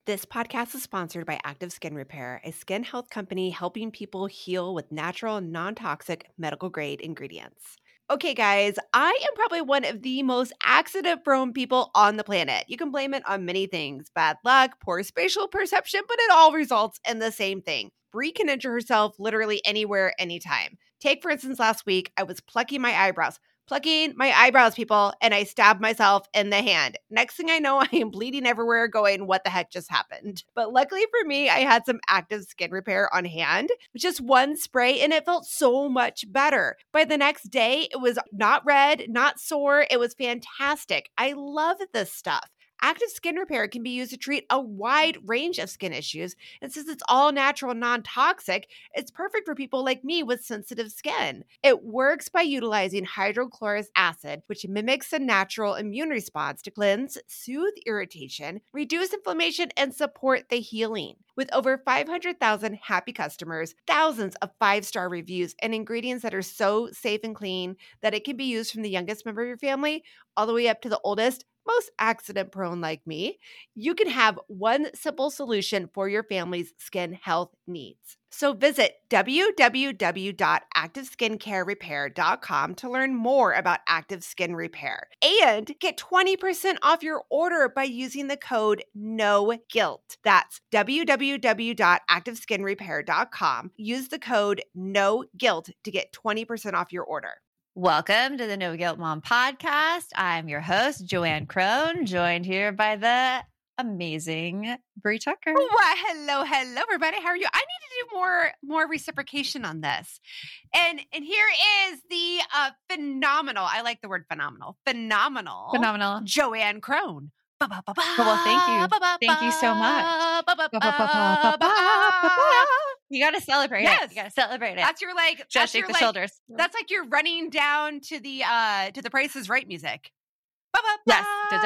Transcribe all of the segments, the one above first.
This podcast is sponsored by Active Skin Repair, a skin health company helping people heal with natural, non-toxic, medical-grade ingredients. Okay, guys, I am probably one of the most accident-prone people on the planet. You can blame it on many things, bad luck, poor spatial perception, but it all results in the same thing. Brie can injure herself literally anywhere, anytime. Take, for instance, last week, I was plucking my eyebrows, people, and I stabbed myself in the hand. Next thing I know, I am bleeding everywhere going, what the heck just happened? But luckily for me, I had some Active Skin Repair on hand, just one spray, and it felt so much better. By the next day, it was not red, not sore. It was fantastic. I love this stuff. Active Skin Repair can be used to treat a wide range of skin issues. And since it's all natural and non-toxic, it's perfect for people like me with sensitive skin. It works by utilizing hydrochloric acid, which mimics a natural immune response to cleanse, soothe irritation, reduce inflammation, and support the healing. With over 500,000 happy customers, thousands of 5-star reviews, and ingredients that are so safe and clean that it can be used from the youngest member of your family all the way up to the oldest, most accident prone like me, you can have one simple solution for your family's skin health needs. So visit www.activeskincarerepair.com to learn more about Active Skin Repair and get 20% off your order by using the code NOGUILT. That's www.activeskinrepair.com. Use the code NOGUILT to get 20% off your order. Welcome to the No Guilt Mom podcast. I'm your host, Joanne Crone, joined here by the amazing Brie Tucker. Well, hello, everybody. How are you? I need to do more reciprocation on this. And here is the phenomenal, I like the word phenomenal, Joanne Crone. Well, thank you. Thank you so much. You got to celebrate it. You got to celebrate it. That's your just shake the shoulders. That's like you're running down to the Price is Right music. Yes.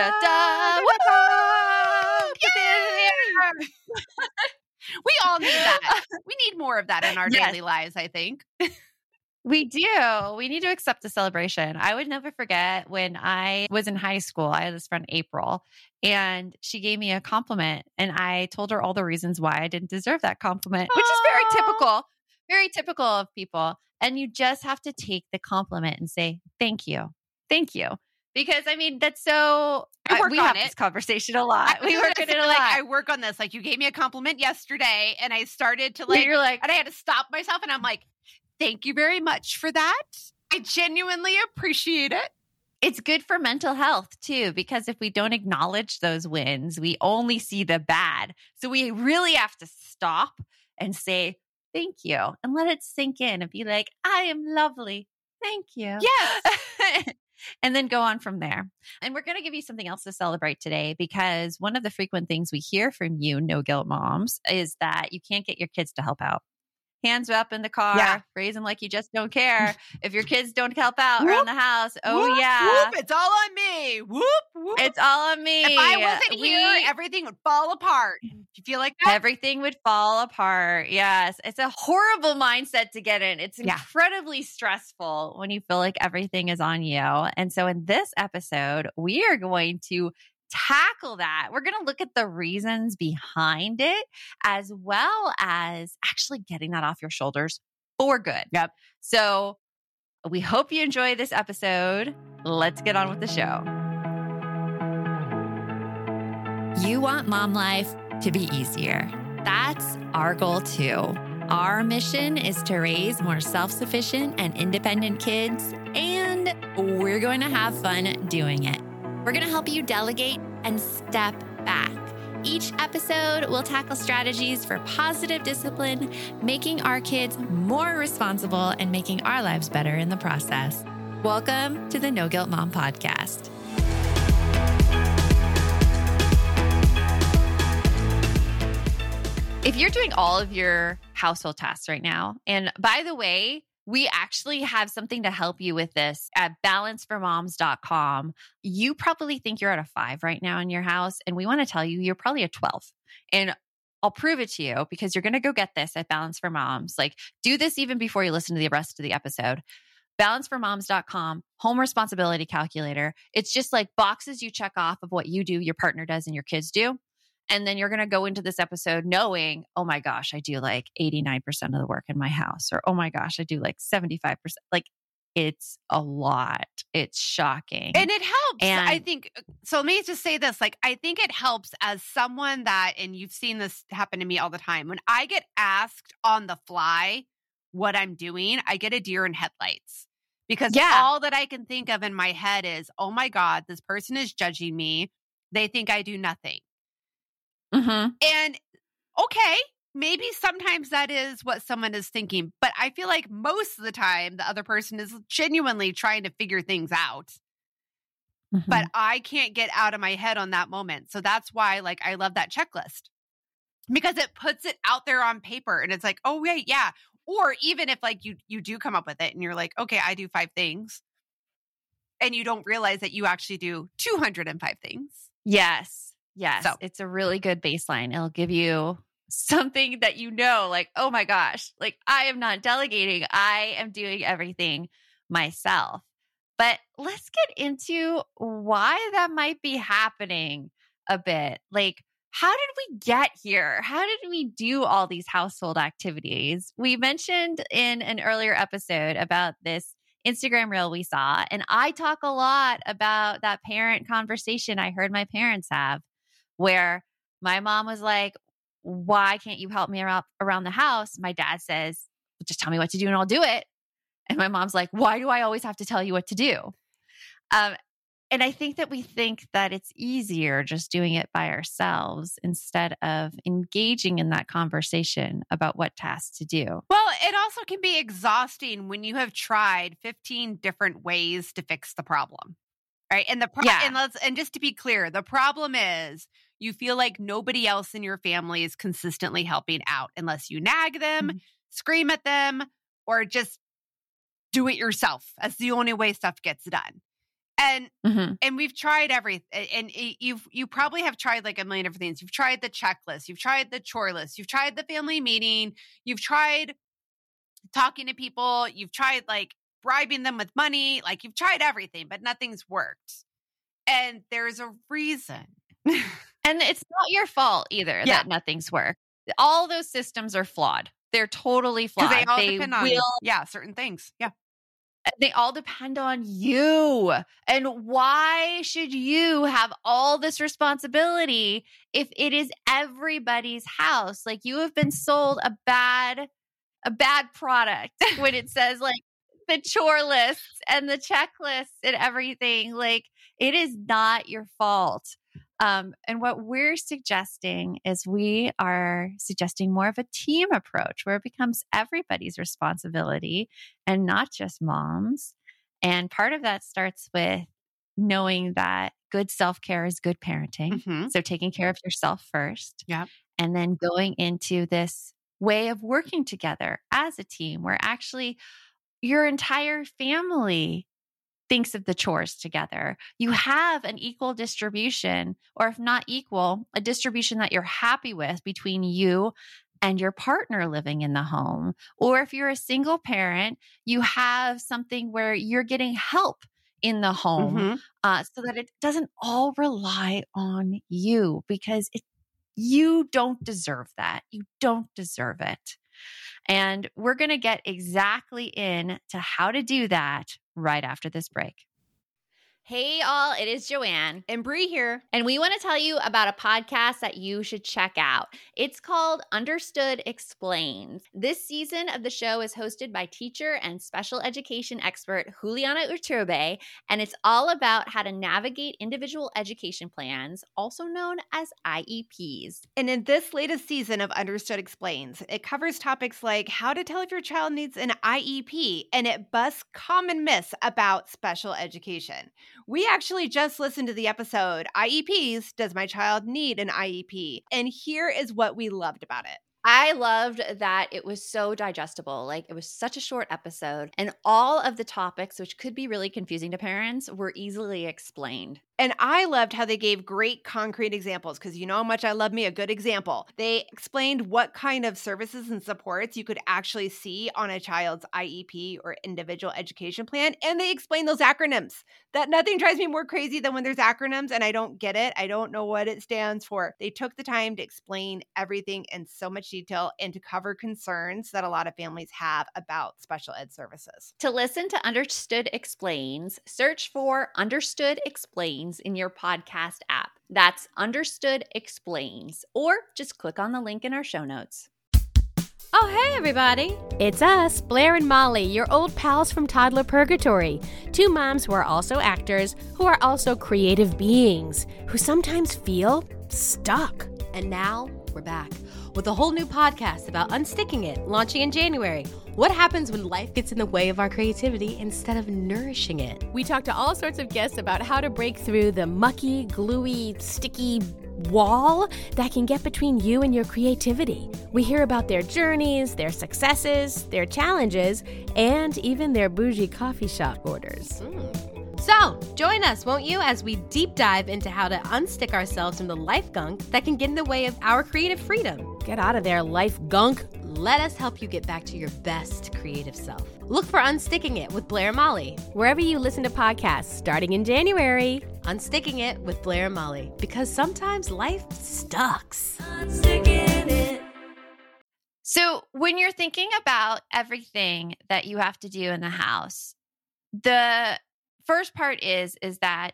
We all need that. We need more of that in our daily lives, I think. We do. We need to accept the celebration. I would never forget when I was in high school, I had this friend, April, and she gave me a compliment. And I told her all the reasons why I didn't deserve that compliment, which is very typical of people. And you just have to take the compliment and say, thank you. Thank you. Because I mean, that's so, we have this conversation a lot. We work on it a lot. I work on this. Like, you gave me a compliment yesterday and I started to and I had to stop myself and I'm like, thank you very much for that. I genuinely appreciate it. It's good for mental health too, because if we don't acknowledge those wins, we only see the bad. So we really have to stop and say, thank you, and let it sink in and be like, I am lovely. Thank you. Yes. And then go on from there. And we're going to give you something else to celebrate today, because one of the frequent things we hear from you, No Guilt Moms, is that you can't get your kids to help out. Hands up in the car, raise them like you just don't care. If your kids don't help out around the house, whoop, it's all on me. Whoop, whoop. It's all on me. If I wasn't here, everything would fall apart. Do you feel like that? Everything would fall apart. Yes. It's a horrible mindset to get in. It's incredibly stressful when you feel like everything is on you. And so in this episode, we are going to tackle that. We're going to look at the reasons behind it, as well as actually getting that off your shoulders for good. Yep. So we hope you enjoy this episode. Let's get on with the show. You want mom life to be easier. That's our goal too. Our mission is to raise more self-sufficient and independent kids, and we're going to have fun doing it. We're going to help you delegate and step back. Each episode will tackle strategies for positive discipline, making our kids more responsible and making our lives better in the process. Welcome to the No Guilt Mom podcast. If you're doing all of your household tasks right now, and by the way, we actually have something to help you with this at balanceformoms.com. You probably think you're at a 5 right now in your house, and we want to tell you you're probably a 12. And I'll prove it to you, because you're going to go get this at Balance for Moms. Like, do this even before you listen to the rest of the episode. Balanceformoms.com, home responsibility calculator. It's just like boxes you check off of what you do, your partner does, and your kids do. And then you're going to go into this episode knowing, oh my gosh, I do like 89% of the work in my house, or oh my gosh, I do like 75%. Like it's a lot. It's shocking. And it helps. I think, so let me just say this. Like, I think it helps as someone that, and you've seen this happen to me all the time, when I get asked on the fly what I'm doing, I get a deer in headlights. Because all that I can think of in my head is, oh my God, this person is judging me. They think I do nothing. Mm-hmm. And okay, maybe sometimes that is what someone is thinking, but I feel like most of the time the other person is genuinely trying to figure things out. Mm-hmm. But I can't get out of my head on that moment. So that's why, like, I love that checklist, because it puts it out there on paper and it's like, oh wait, yeah. Or even if like you do come up with it and you're like, okay, I do 5 things, and you don't realize that you actually do 205 things. Yes. So It's a really good baseline. It'll give you something that you know, like, oh my gosh, like I am not delegating. I am doing everything myself. But let's get into why that might be happening a bit. Like, how did we get here? How did we do all these household activities? We mentioned in an earlier episode about this Instagram reel we saw, and I talk a lot about that parent conversation I heard my parents have, where my mom was like, why can't you help me around the house? My dad says, just tell me what to do and I'll do it. And my mom's like, why do I always have to tell you what to do? And I think that we think that it's easier just doing it by ourselves instead of engaging in that conversation about what tasks to do. Well, it also can be exhausting when you have tried 15 different ways to fix the problem. Right. And and just to be clear, the problem is you feel like nobody else in your family is consistently helping out unless you nag them, scream at them, or just do it yourself. That's the only way stuff gets done. And we've tried everything. And you probably have tried like a million different things. You've tried the checklist. You've tried the chore list. You've tried the family meeting. You've tried talking to people. You've tried like bribing them with money. Like you've tried everything, but nothing's worked. And there's a reason. And it's not your fault either that nothing's worked. All those systems are flawed. They're totally flawed. They all depend on certain things. Yeah. They all depend on you. And why should you have all this responsibility if it is everybody's house? Like you have been sold a bad product when it says like the chore lists and the checklists and everything. Like it is not your fault. And what we're suggesting is we are suggesting more of a team approach where it becomes everybody's responsibility and not just mom's. And part of that starts with knowing that good self-care is good parenting. Mm-hmm. So taking care of yourself first. Yeah. And then going into this way of working together as a team where actually your entire family thinks of the chores together. You have an equal distribution, or if not equal, a distribution that you're happy with between you and your partner living in the home. Or if you're a single parent, you have something where you're getting help in the home so that it doesn't all rely on you, because you don't deserve that. You don't deserve it. And we're going to get exactly into how to do that right after this break. Hey all, it is Joanne and Bree here. And we want to tell you about a podcast that you should check out. It's called Understood Explains. This season of the show is hosted by teacher and special education expert Juliana Urturbe, and it's all about how to navigate individual education plans, also known as IEPs. And in this latest season of Understood Explains, it covers topics like how to tell if your child needs an IEP, and it busts common myths about special education. We actually just listened to the episode, IEPs, Does My Child Need an IEP? And here is what we loved about it. I loved that it was so digestible. Like it was such a short episode, and all of the topics, which could be really confusing to parents, were easily explained. And I loved how they gave great concrete examples because you know how much I love me a good example. They explained what kind of services and supports you could actually see on a child's IEP or individual education plan. And they explained those acronyms. That nothing drives me more crazy than when there's acronyms and I don't get it. I don't know what it stands for. They took the time to explain everything in so much detail and to cover concerns that a lot of families have about special ed services. To listen to Understood Explains, search for Understood Explains in your podcast app. That's Understood Explains, or just click on the link in our show notes. Oh, hey, everybody. It's us, Blair and Molly, your old pals from Toddler Purgatory. Two moms who are also actors, who are also creative beings, who sometimes feel stuck. And now we're back with a whole new podcast about unsticking it, launching in January. What happens when life gets in the way of our creativity instead of nourishing it? We talk to all sorts of guests about how to break through the mucky, gluey, sticky wall that can get between you and your creativity. We hear about their journeys, their successes, their challenges, and even their bougie coffee shop orders. So, join us, won't you, as we deep dive into how to unstick ourselves from the life gunk that can get in the way of our creative freedom. Get out of there, life gunk. Let us help you get back to your best creative self. Look for Unsticking It with Blair and Molly. Wherever you listen to podcasts, starting in January. Unsticking It with Blair and Molly. Because sometimes life sucks. So when you're thinking about everything that you have to do in the house, the first part is that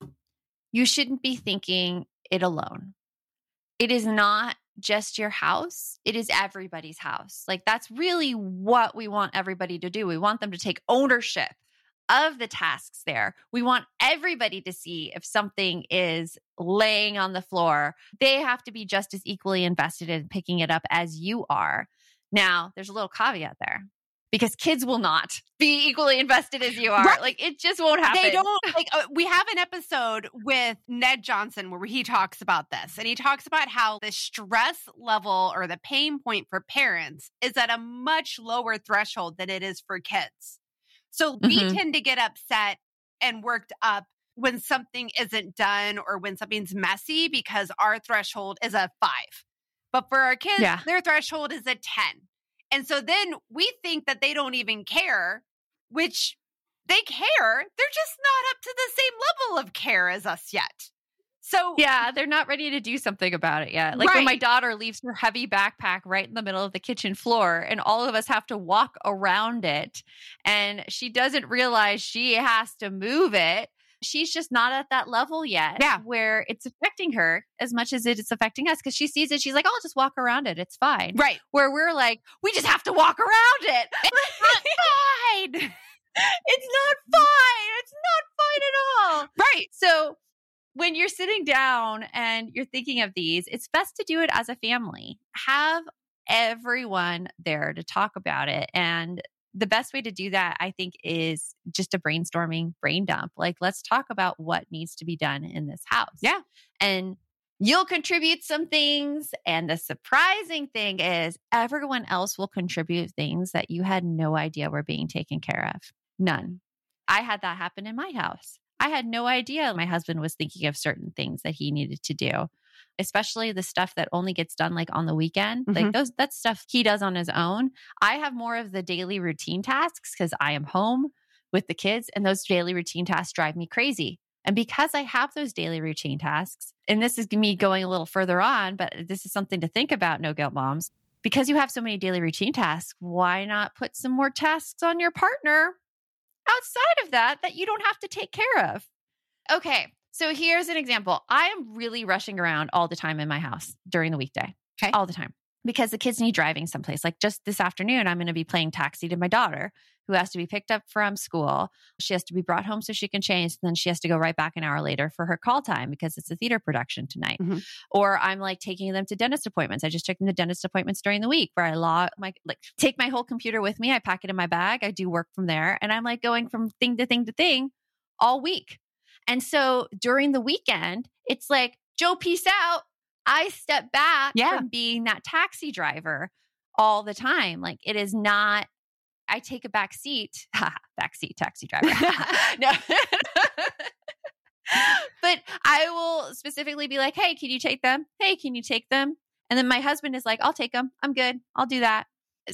you shouldn't be thinking it alone. It is not just your house. It is everybody's house. Like, that's really what we want everybody to do. We want them to take ownership of the tasks there. We want everybody to see if something is laying on the floor. They have to be just as equally invested in picking it up as you are. Now, there's a little caveat there. Because kids will not be equally invested as you are. Right. Like, it just won't happen. They don't, like, we have an episode with Ned Johnson where he talks about this. And he talks about how the stress level or the pain point for parents is at a much lower threshold than it is for kids. So we tend to get upset and worked up when something isn't done or when something's messy because our threshold is a 5. But for our kids, their threshold is a 10. And so then we think that they don't even care, which they care. They're just not up to the same level of care as us yet. So yeah, they're not ready to do something about it yet. Like when my daughter leaves her heavy backpack right in the middle of the kitchen floor and all of us have to walk around it and she doesn't realize she has to move it. She's just not at that level yet where it's affecting her as much as it's affecting us because she sees it. She's like, I'll just walk around it. It's fine. Right. Where we're like, we just have to walk around it. It's not fine. It's not fine. It's not fine at all. Right. So when you're sitting down and you're thinking of these, it's best to do it as a family. Have everyone there to talk about it. And the best way to do that, I think, is just a brainstorming brain dump. Like, let's talk about what needs to be done in this house. Yeah. And you'll contribute some things. And the surprising thing is everyone else will contribute things that you had no idea were being taken care of. None. I had that happen in my house. I had no idea my husband was thinking of certain things that he needed to do, especially the stuff that only gets done like on the weekend. Like that's stuff he does on his own. I have more of the daily routine tasks because I am home with the kids and those daily routine tasks drive me crazy. And because I have those daily routine tasks, and this is me going a little further on, but this is something to think about, No Guilt Moms, because you have so many daily routine tasks, why not put some more tasks on your partner outside of that you don't have to take care of? Okay. So here's an example. I am really rushing around all the time in my house during the weekday. Okay. All the time. Because the kids need driving someplace. Like just this afternoon, I'm going to be playing taxi to my daughter who has to be picked up from school. She has to be brought home so she can change. Then she has to go right back an hour later for her call time because it's a theater production tonight. Or I'm like taking them to dentist appointments. I just took them to dentist appointments during the week where I take my whole computer with me. I pack it in my bag. I do work from there. And I'm like going from thing to thing to thing all week. And so during the weekend, it's like, Joe, peace out. I step back from being that taxi driver all the time. Like it is not, I take a back seat. Back seat, taxi driver. No. But I will specifically be like, hey, can you take them? Hey, can you take them? And then my husband is like, I'll take them. I'm good. I'll do that.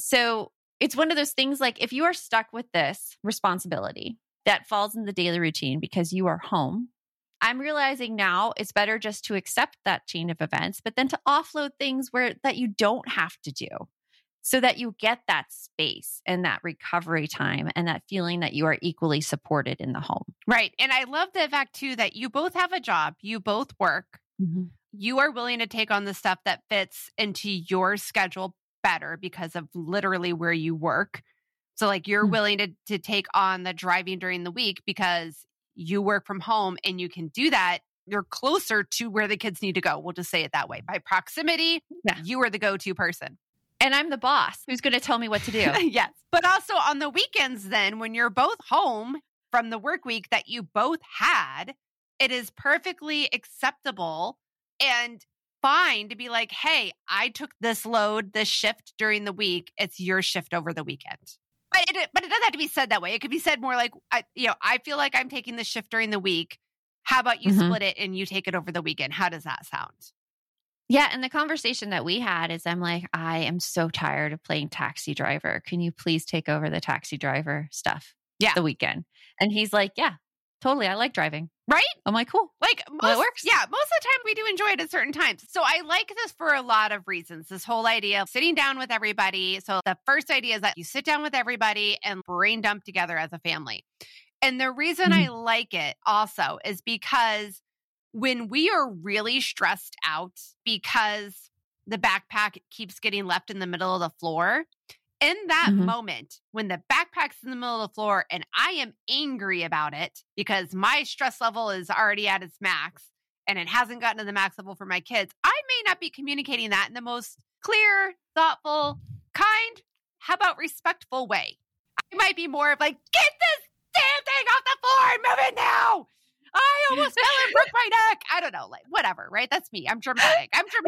So it's one of those things like if you are stuck with this responsibility that falls in the daily routine because you are home, I'm realizing now it's better just to accept that chain of events, but then to offload things that you don't have to do so that you get that space and that recovery time and that feeling that you are equally supported in the home. Right. And I love the fact too that you both have a job, you both work. Mm-hmm. You are willing to take on the stuff that fits into your schedule better because of literally where you work. So like you're willing to take on the driving during the week because you work from home and you can do that. You're closer to where the kids need to go. We'll just say it that way. By proximity, you are the go-to person. And I'm the boss who's going to tell me what to do. Yes. But also on the weekends then, when you're both home from the work week that you both had, it is perfectly acceptable and fine to be like, hey, I took this load, this shift during the week. It's your shift over the weekend. But it doesn't have to be said that way. It could be said more like, I feel like I'm taking the shift during the week. How about you split it and you take it over the weekend? How does that sound? Yeah. And the conversation that we had is I'm like, I am so tired of playing taxi driver. Can you please take over the taxi driver stuff the weekend? And he's like, yeah, totally. I like driving. Right? I'm like, cool. Like, it works. Yeah. Most of the time we do enjoy it at certain times. So I like this for a lot of reasons. This whole idea of sitting down with everybody. So the first idea is that you sit down with everybody and brain dump together as a family. And the reason I like it also is because when we are really stressed out because the backpack keeps getting left in the middle of the floor, in that moment, when the backpack's in the middle of the floor and I am angry about it because my stress level is already at its max and it hasn't gotten to the max level for my kids, I may not be communicating that in the most clear, thoughtful, kind, how about respectful way. I might be more of like, get this damn thing off the floor and move it now. I almost fell and broke my neck. I don't know, like whatever, right? That's me. I'm dramatic.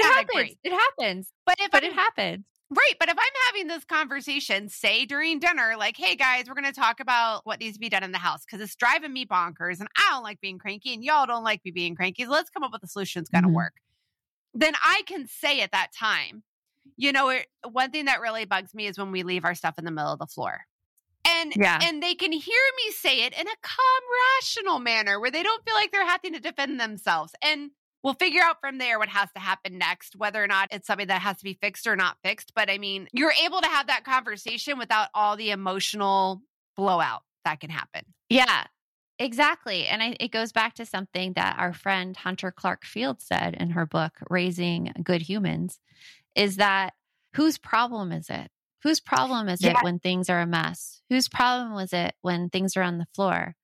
It happens. But it happens. Right. But if I'm having this conversation, say during dinner, like, hey guys, we're going to talk about what needs to be done in the house because it's driving me bonkers and I don't like being cranky and y'all don't like me being cranky. So let's come up with a solution that's going to work. Then I can say at that time, one thing that really bugs me is when we leave our stuff in the middle of the floor. And they can hear me say it in a calm, rational manner where they don't feel like they're having to defend themselves. And we'll figure out from there what has to happen next, whether or not it's something that has to be fixed or not fixed. But I mean, you're able to have that conversation without all the emotional blowout that can happen. Yeah, exactly. And it goes back to something that our friend Hunter Clark Field said in her book, Raising Good Humans, is that whose problem is it? Whose problem is it when things are a mess? Whose problem was it when things are on the floor?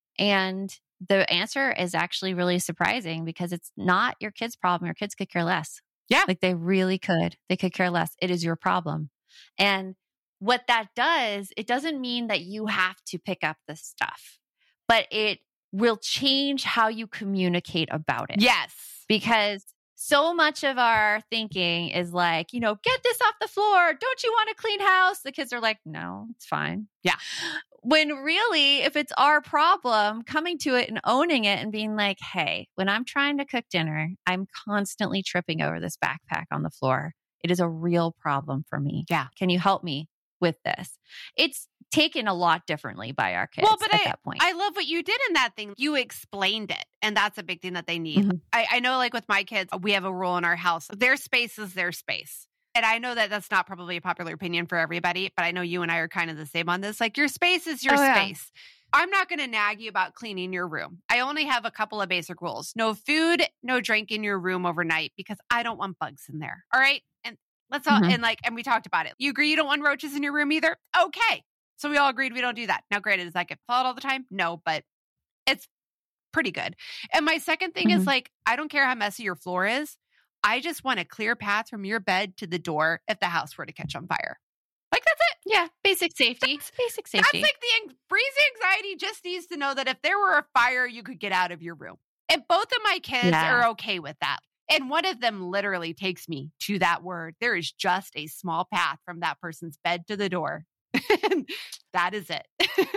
And the answer is actually really surprising because it's not your kid's problem. Your kids could care less. Yeah. Like they really could. They could care less. It is your problem. And what that does, it doesn't mean that you have to pick up the stuff, but it will change how you communicate about it. Yes. Because so much of our thinking is like, get this off the floor. Don't you want a clean house? The kids are like, no, it's fine. Yeah. When really, if it's our problem, coming to it and owning it and being like, hey, when I'm trying to cook dinner, I'm constantly tripping over this backpack on the floor. It is a real problem for me. Yeah. Can you help me with this? It's taken a lot differently by our kids at that point. I love what you did in that thing. You explained it. And that's a big thing that they need. I know like with my kids, we have a rule in our house. Their space is their space. And I know that that's not probably a popular opinion for everybody, but I know you and I are kind of the same on this. Like your space is your space. I'm not going to nag you about cleaning your room. I only have a couple of basic rules. No food, no drink in your room overnight because I don't want bugs in there. All right. And let's all, and we talked about it. You agree you don't want roaches in your room either? Okay. So we all agreed we don't do that. Now, granted, does that get followed all the time? No, but it's pretty good. And my second thing is like, I don't care how messy your floor is. I just want a clear path from your bed to the door if the house were to catch on fire. Like, that's it. Yeah. Basic safety. Basic safety. That's like the freezing anxiety just needs to know that if there were a fire, you could get out of your room. And both of my kids are okay with that. And one of them literally takes me to that word. There is just a small path from that person's bed to the door. That is it.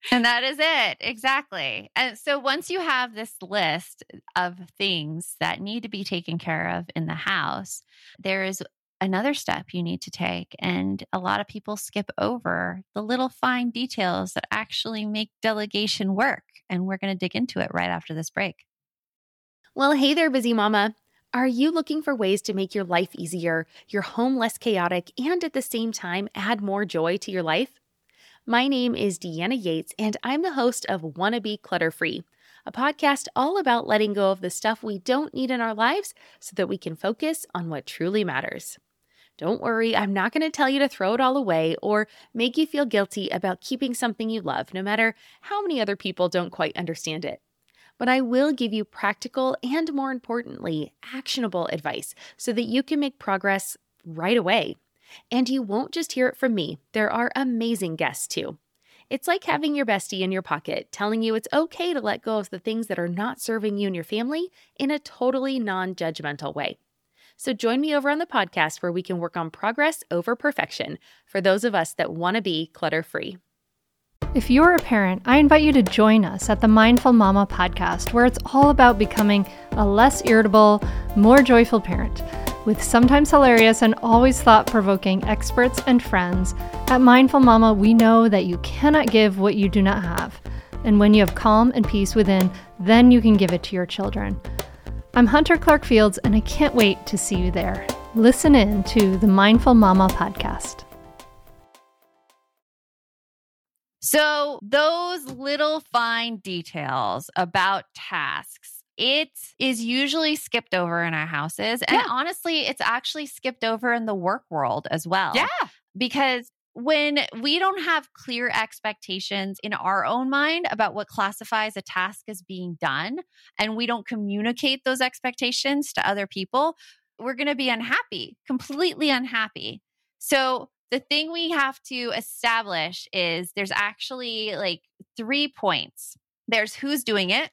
And that is it. Exactly. And so once you have this list of things that need to be taken care of in the house, there is another step you need to take. And a lot of people skip over the little fine details that actually make delegation work. And we're going to dig into it right after this break. Well, hey there, busy mama. Are you looking for ways to make your life easier, your home less chaotic, and at the same time add more joy to your life? My name is Deanna Yates, and I'm the host of Wanna Be Clutter Free, a podcast all about letting go of the stuff we don't need in our lives so that we can focus on what truly matters. Don't worry, I'm not going to tell you to throw it all away or make you feel guilty about keeping something you love, no matter how many other people don't quite understand it. But I will give you practical and, more importantly, actionable advice so that you can make progress right away. And you won't just hear it from me. There are amazing guests too. It's like having your bestie in your pocket telling you it's okay to let go of the things that are not serving you and your family in a totally non-judgmental way. So join me over on the podcast where we can work on progress over perfection for those of us that want to be clutter-free. If you're a parent, I invite you to join us at the Mindful Mama podcast, where it's all about becoming a less irritable, more joyful parent. With sometimes hilarious and always thought-provoking experts and friends, at Mindful Mama, we know that you cannot give what you do not have. And when you have calm and peace within, then you can give it to your children. I'm Hunter Clark Fields, and I can't wait to see you there. Listen in to the Mindful Mama podcast. So those little fine details about tasks, it is usually skipped over in our houses. And honestly, it's actually skipped over in the work world as well. Yeah. Because when we don't have clear expectations in our own mind about what classifies a task as being done, and we don't communicate those expectations to other people, we're going to be unhappy, completely unhappy. So the thing we have to establish is there's actually like 3 points. There's who's doing it,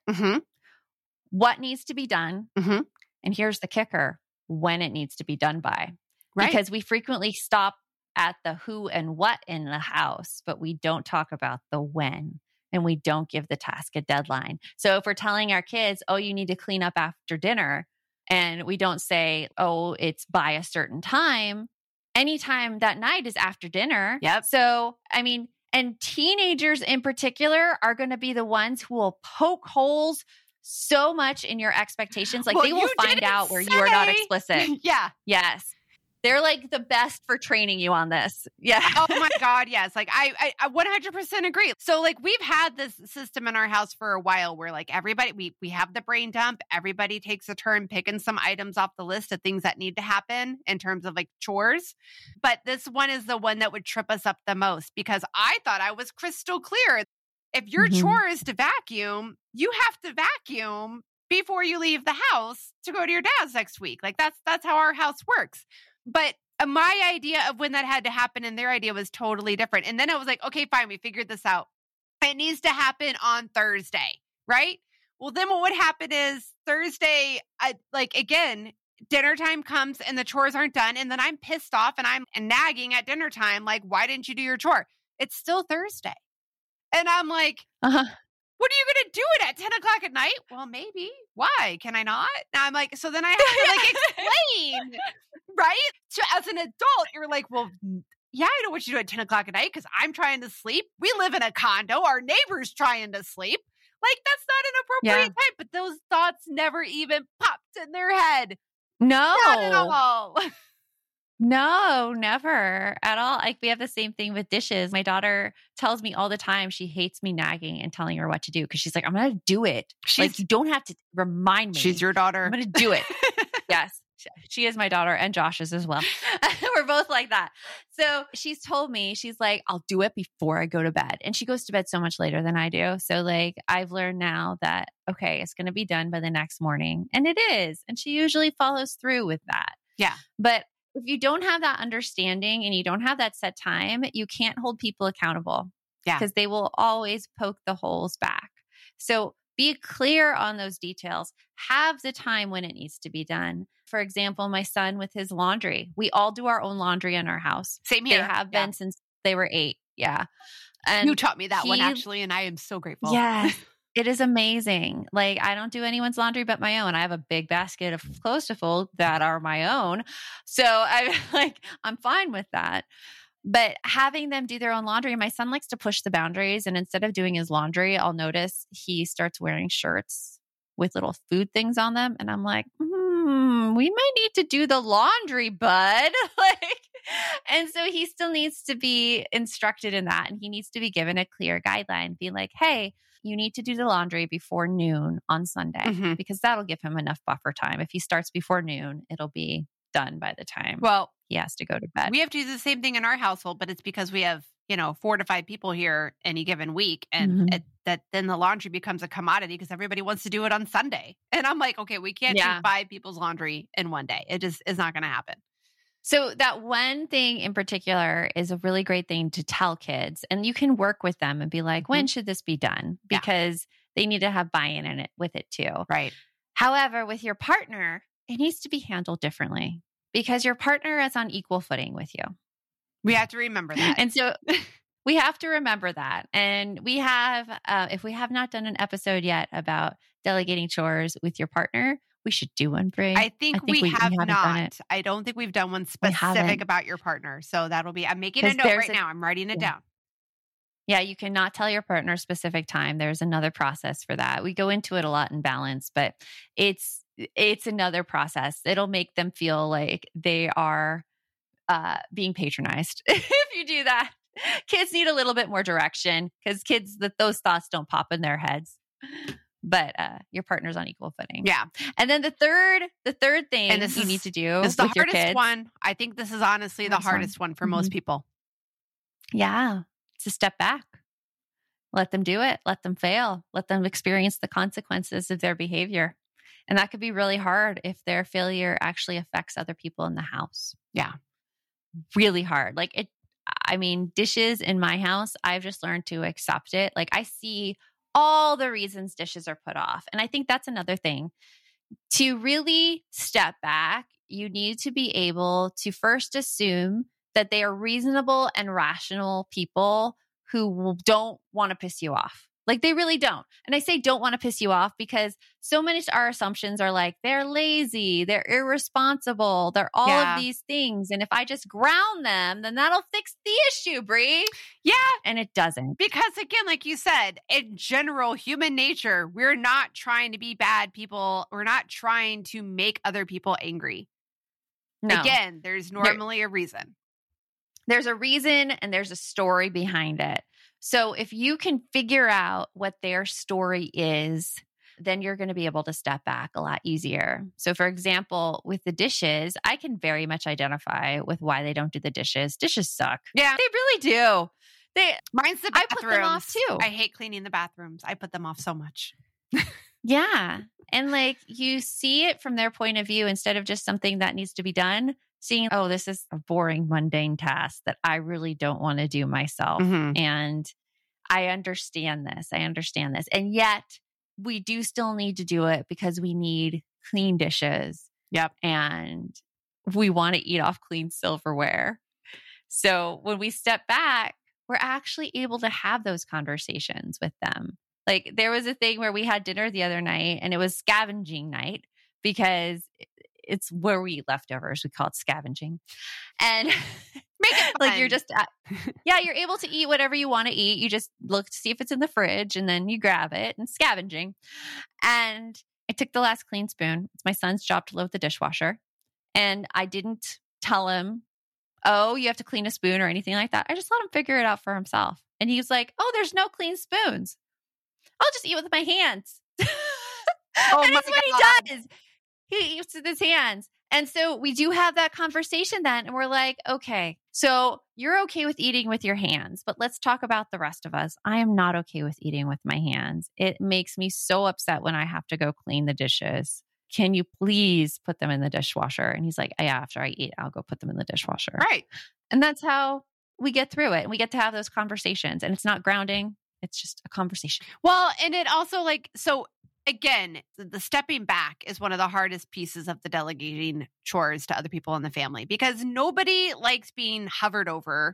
what needs to be done, and here's the kicker, when it needs to be done by. Right. Because we frequently stop at the who and what in the house, but we don't talk about the when, and we don't give the task a deadline. So if we're telling our kids, oh, you need to clean up after dinner, and we don't say, oh, it's by a certain time, anytime that night is after dinner. Yep. So, I mean, and teenagers in particular are going to be the ones who will poke holes so much in your expectations. Like, they will find out where you are not explicit. Yeah. Yes. They're like the best for training you on this. Yeah. Oh my God. Yes. Like I 100% agree. So like we've had this system in our house for a while where like everybody, we have the brain dump. Everybody takes a turn picking some items off the list of things that need to happen in terms of like chores. But this one is the one that would trip us up the most because I thought I was crystal clear. If your chore is to vacuum, you have to vacuum before you leave the house to go to your dad's next week. Like that's how our house works. But my idea of when that had to happen and their idea was totally different. And then I was like, okay, fine, we figured this out. It needs to happen on Thursday, right? Well, then what would happen is Thursday, again, dinner time comes and the chores aren't done. And then I'm pissed off and I'm nagging at dinner time, like, why didn't you do your chore? It's still Thursday. And I'm like, what are you going to do it at 10 o'clock at night? Well, maybe. Why? Can I not? Now I'm like, so then I have to like explain, right? So as an adult, you're like, well, yeah, I know what you do at 10 o'clock at night because I'm trying to sleep. We live in a condo. Our neighbor's trying to sleep. Like, that's not an appropriate time. But those thoughts never even popped in their head. No. Not at all. No, never at all. Like, we have the same thing with dishes. My daughter tells me all the time she hates me nagging and telling her what to do because she's like, I'm going to do it. Like, you don't have to remind me. She's your daughter. I'm going to do it. Yes. She is my daughter and Josh's as well. We're both like that. So she's told me, she's like, I'll do it before I go to bed. And she goes to bed so much later than I do. So like, I've learned now that, okay, it's going to be done by the next morning. And it is. And she usually follows through with that. Yeah. But if you don't have that understanding and you don't have that set time, you can't hold people accountable. Yeah. Because they will always poke the holes back. So be clear on those details. Have the time when it needs to be done. For example, my son with his laundry. We all do our own laundry in our house. Same here. They have been since they were 8. Yeah. And you taught me that one actually, and I am so grateful. Yes. It is amazing. Like, I don't do anyone's laundry but my own. I have a big basket of clothes to fold that are my own. So I'm fine with that. But having them do their own laundry, my son likes to push the boundaries. And instead of doing his laundry, I'll notice he starts wearing shirts with little food things on them. And I'm like, we might need to do the laundry, bud. And so he still needs to be instructed in that. And he needs to be given a clear guideline, be like, hey, you need to do the laundry before noon on Sunday, because that'll give him enough buffer time. If he starts before noon, it'll be done by the time he has to go to bed. We have to do the same thing in our household, but it's because we have, 4 to 5 people here any given week. And then the laundry becomes a commodity because everybody wants to do it on Sunday. And I'm like, okay, we can't do 5 people's laundry in one day. It just is not going to happen. So that one thing in particular is a really great thing to tell kids. And you can work with them and be like, when should this be done? Because they need to have buy-in in it with it too. Right. However, with your partner, it needs to be handled differently because your partner is on equal footing with you. We have to remember that. And so we have to remember that. And we have, if we have not done an episode yet about delegating chores with your partner, we should do one, Brie. I think we have not. I don't think we've done one specific about your partner. So that'll be, I'm making a note right now. I'm writing it down. Yeah, you cannot tell your partner a specific time. There's another process for that. We go into it a lot in Balance, but it's another process. It'll make them feel like they are being patronized if you do that. Kids need a little bit more direction because kids, those thoughts don't pop in their heads. But your partner's on equal footing. Yeah. And then the third thing you need to do with your kids. This is the hardest one. I think this is honestly the hardest one for most people. Yeah. It's a step back. Let them do it. Let them fail. Let them experience the consequences of their behavior. And that could be really hard if their failure actually affects other people in the house. Yeah. Really hard. Dishes in my house, I've just learned to accept it. Like, I see all the reasons dishes are put off. And I think that's another thing. To really step back, you need to be able to first assume that they are reasonable and rational people who don't want to piss you off. Like, they really don't. And I say don't want to piss you off because so many of our assumptions are like, they're lazy, they're irresponsible, they're all of these things. And if I just ground them, then that'll fix the issue, Brie. Yeah. And it doesn't. Because again, like you said, in general, human nature, we're not trying to be bad people. We're not trying to make other people angry. No. Again, there's normally a reason. There's a reason and there's a story behind it. So if you can figure out what their story is, then you're going to be able to step back a lot easier. So for example, with the dishes, I can very much identify with why they don't do the dishes. Dishes suck. Yeah. They really do. Mine's the bathrooms. I put them off too. I hate cleaning the bathrooms. I put them off so much. Yeah. And you see it from their point of view instead of just something that needs to be done. Seeing, oh, this is a boring, mundane task that I really don't want to do myself. Mm-hmm. And I understand this. And yet we do still need to do it because we need clean dishes. Yep. And we want to eat off clean silverware. So when we step back, we're actually able to have those conversations with them. Like, there was a thing where we had dinner the other night and it was scavenging night because it's where we eat leftovers. We call it scavenging. And make it fun. You're just, you're able to eat whatever you want to eat. You just look to see if it's in the fridge and then you grab it and scavenging. And I took the last clean spoon. It's my son's job to load the dishwasher. And I didn't tell him, oh, you have to clean a spoon or anything like that. I just let him figure it out for himself. And he was like, oh, there's no clean spoons. I'll just eat with my hands. Oh, and that's what he does. He eats with his hands. And so we do have that conversation then. And we're like, okay, so you're okay with eating with your hands, but let's talk about the rest of us. I am not okay with eating with my hands. It makes me so upset when I have to go clean the dishes. Can you please put them in the dishwasher? And he's like, yeah, after I eat, I'll go put them in the dishwasher. Right. And that's how we get through it. And we get to have those conversations. And it's not grounding. It's just a conversation. Well, and it also so again, the stepping back is one of the hardest pieces of the delegating chores to other people in the family because nobody likes being hovered over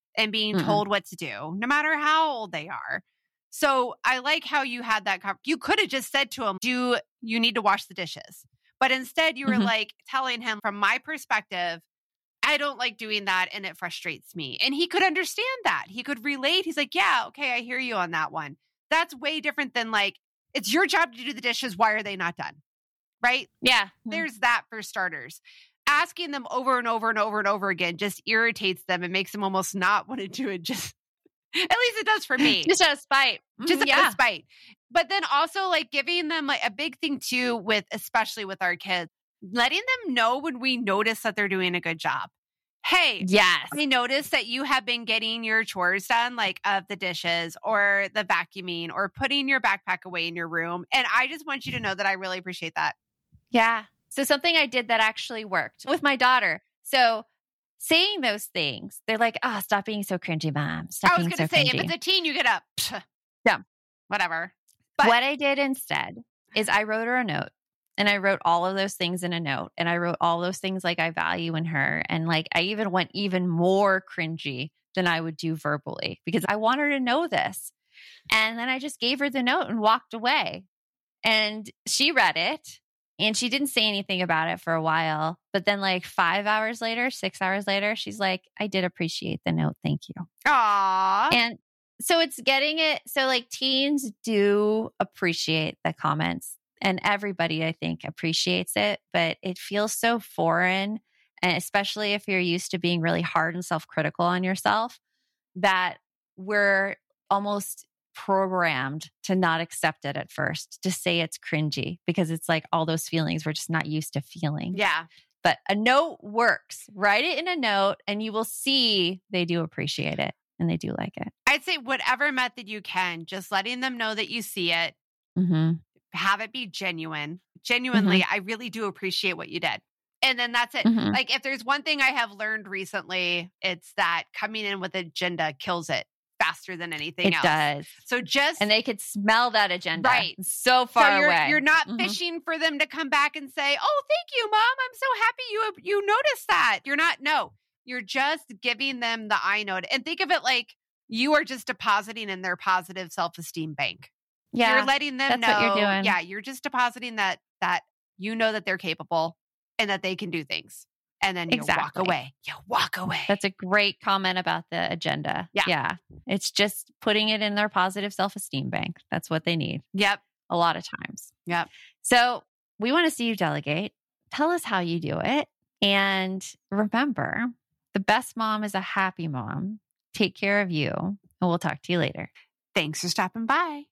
and being told what to do, no matter how old they are. So I like how you had that. You could have just said to him, you need to wash the dishes. But instead you were like telling him, from my perspective, I don't like doing that and it frustrates me. And he could understand that. He could relate. He's like, yeah, okay, I hear you on that one. That's way different than like, it's your job to do the dishes. Why are they not done? Right? Yeah. There's that for starters. Asking them over and over and over and over again just irritates them and makes them almost not want to do it. Just, at least it does for me. Just out of spite. Just out of spite. But then also like giving them like a big thing too with, especially with our kids, letting them know when we notice that they're doing a good job. Hey, yes, I noticed that you have been getting your chores done, like of the dishes or the vacuuming or putting your backpack away in your room. And I just want you to know that I really appreciate that. Yeah. So something I did that actually worked with my daughter. So saying those things, they're like, oh, stop being so cringy, Mom. Stop being so cringy. I was going to say, if it's a teen, you get up. Yeah. Whatever. But what I did instead is I wrote her a note. And I wrote all of those things in a note. And I wrote all those things like I value in her. And like I even went even more cringy than I would do verbally because I want her to know this. And then I just gave her the note and walked away. And she read it and she didn't say anything about it for a while. But then like 5 hours later, 6 hours later, she's like, I did appreciate the note. Thank you. Aww. And so it's getting it. So like teens do appreciate the comments. And everybody, I think, appreciates it, but it feels so foreign, and especially if you're used to being really hard and self-critical on yourself, that we're almost programmed to not accept it at first, to say it's cringy, because it's like all those feelings we're just not used to feeling. Yeah. But a note works. Write it in a note, and you will see they do appreciate it, and they do like it. I'd say whatever method you can, just letting them know that you see it. Mm-hmm. Have it be genuine. Genuinely, I really do appreciate what you did. And then that's it. Like if there's one thing I have learned recently, it's that coming in with agenda kills it faster than anything else. It does. So just... And they could smell that agenda so far away. You're not fishing for them to come back and say, oh, thank you, Mom. I'm so happy you noticed that. You're not. No, you're just giving them the I note. And think of it like you are just depositing in their positive self-esteem bank. Yeah, you're letting them know. That's what you're doing. Yeah, you're just depositing that you know that they're capable and that they can do things. And then you walk away. You walk away. That's a great comment about the agenda. Yeah. It's just putting it in their positive self-esteem bank. That's what they need. Yep. A lot of times. Yep. So we want to see you delegate. Tell us how you do it. And remember, the best mom is a happy mom. Take care of you. And we'll talk to you later. Thanks for stopping by.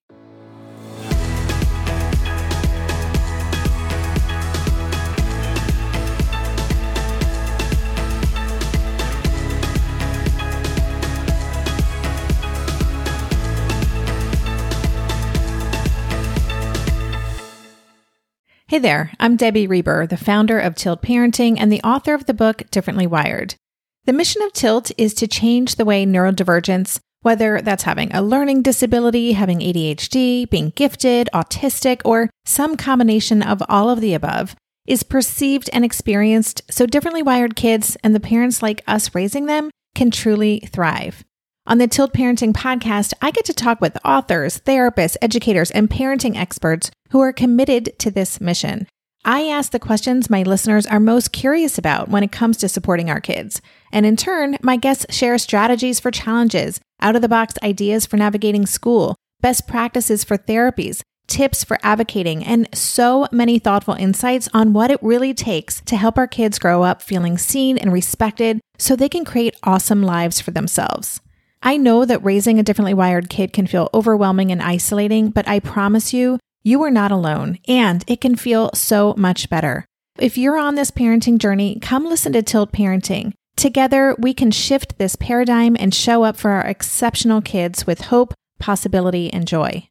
Hey there, I'm Debbie Reber, the founder of Tilt Parenting and the author of the book Differently Wired. The mission of Tilt is to change the way neurodivergence, whether that's having a learning disability, having ADHD, being gifted, autistic, or some combination of all of the above, is perceived and experienced so differently wired kids and the parents like us raising them can truly thrive. On the Tilt Parenting podcast, I get to talk with authors, therapists, educators, and parenting experts who are committed to this mission. I ask the questions my listeners are most curious about when it comes to supporting our kids. And in turn, my guests share strategies for challenges, out-of-the-box ideas for navigating school, best practices for therapies, tips for advocating, and so many thoughtful insights on what it really takes to help our kids grow up feeling seen and respected so they can create awesome lives for themselves. I know that raising a differently wired kid can feel overwhelming and isolating, but I promise you, you are not alone, and it can feel so much better. If you're on this parenting journey, come listen to Tilt Parenting. Together, we can shift this paradigm and show up for our exceptional kids with hope, possibility, and joy.